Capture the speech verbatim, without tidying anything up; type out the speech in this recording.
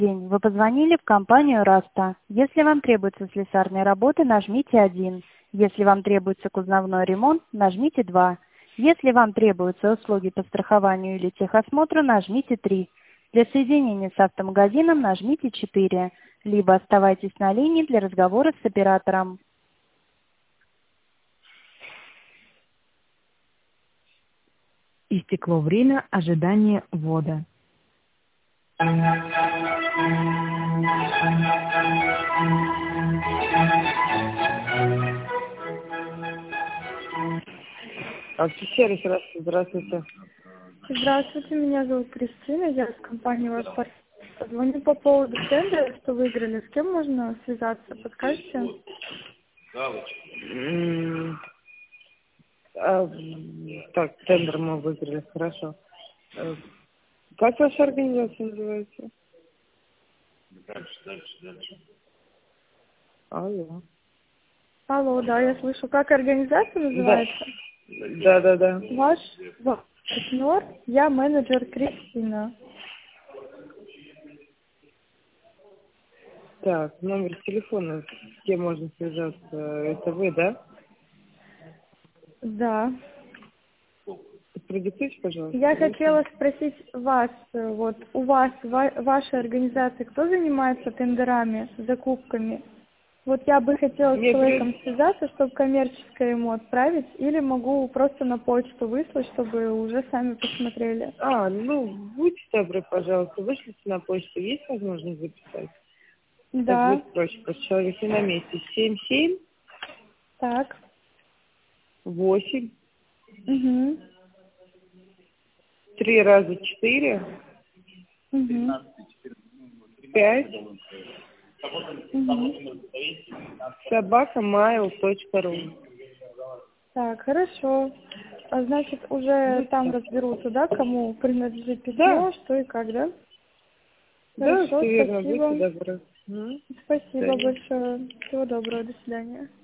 День. Вы позвонили в компанию Раста. Если вам требуются слесарные работы, нажмите один. Если вам требуется кузовной ремонт, нажмите два. Если вам требуются услуги по страхованию или техосмотру, нажмите три. Для соединения с автомагазином нажмите четыре. Либо оставайтесь на линии для разговора с оператором. Истекло время ожидания ввода. Офицер, здравствуйте. Здравствуйте, меня зовут Кристина, я из компании «Ваш партнер». Звоню по поводу тендера, что выиграли. С кем можно связаться? Подскажете? М, а, Так, тендер мы выиграли, хорошо. Э, Как ваша организация называется? Алло. Алло, да, я слышу. Как организация называется? Да, да, да. Ваш ваш партнер, я менеджер Кристина. Так, номер телефона, с кем можно связаться, это вы, да? Да. Продиктуйте, пожалуйста. Я хотела спросить вас, э, вот у вас, ва- вашей организации, кто занимается тендерами, закупками? Вот я бы хотела с Нет, человеком связаться, чтобы коммерческое ему отправить, или могу просто на почту выслать, чтобы уже сами посмотрели. А, ну, будьте добры, пожалуйста, вышлите на почту, есть возможность записать? Так Да, будет проще, потому что человек не на месте. Семь семь так. восемь Угу. три раза четыре Угу. пять Угу. собака майл точка ру. Так, хорошо. А значит, уже там разберутся, да, кому принадлежит Да, письмо, что и как, да? да, Хорошо, все верно, будьте спасибо. добры. М, Спасибо до свидания. большое. Всего доброго, до свидания.